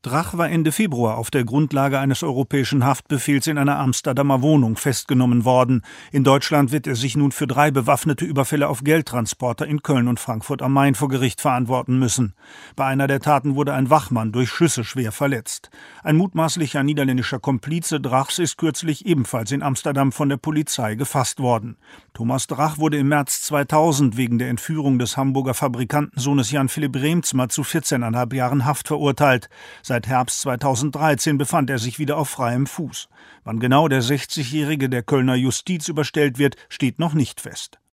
Drach war Ende Februar auf der Grundlage eines europäischen Haftbefehls in einer Amsterdamer Wohnung festgenommen worden. In Deutschland wird er sich nun für 3 bewaffnete Überfälle auf Geldtransporter in Köln und Frankfurt am Main vor Gericht verantworten müssen. Bei einer der Taten wurde ein Wachmann durch Schüsse schwer verletzt. Ein mutmaßlicher niederländischer Komplize Drachs ist kürzlich ebenfalls in Amsterdam von der Polizei gefasst worden. Thomas Drach wurde im März 2000 wegen der Entführung des Hamburger Fabrikantensohnes Jan Philipp Reemtsma zu 14,5 Jahren Haft verurteilt. Seit Herbst 2013 befand er sich wieder auf freiem Fuß. Wann genau der 60-Jährige der Kölner Justiz überstellt wird, steht noch nicht fest.